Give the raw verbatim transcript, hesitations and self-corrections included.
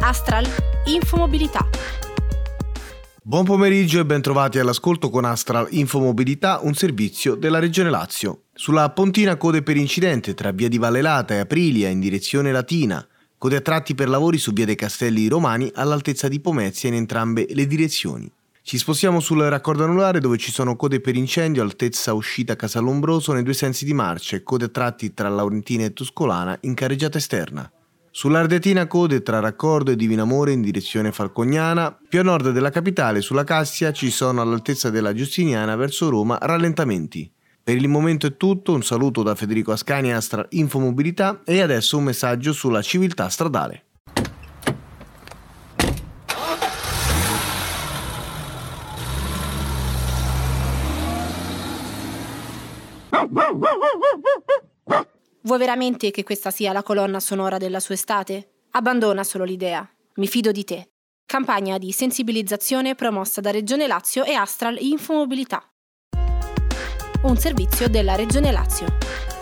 Astral Infomobilità. Buon pomeriggio e bentrovati all'ascolto con Astral Infomobilità, un servizio della Regione Lazio. Sulla Pontina code per incidente tra via di Vallelata e Aprilia in direzione Latina. Code a tratti per lavori su via dei Castelli Romani all'altezza di Pomezia in entrambe le direzioni. Ci spostiamo sul raccordo anulare dove ci sono code per incendio altezza uscita Casalombroso nei due sensi di marcia e code a tratti tra Laurentina e Tuscolana in carreggiata esterna. Sull'Ardetina code tra Raccordo e Divinamore in direzione Falcognana. Più a nord della capitale, sulla Cassia, ci sono all'altezza della Giustiniana verso Roma rallentamenti. Per il momento è tutto, un saluto da Federico Ascani, Astra Infomobilità, e adesso un messaggio sulla civiltà stradale. Vuoi veramente che questa sia la colonna sonora della sua estate? Abbandona solo l'idea. Mi fido di te. Campagna di sensibilizzazione promossa da Regione Lazio e Astral Infomobilità. Un servizio della Regione Lazio.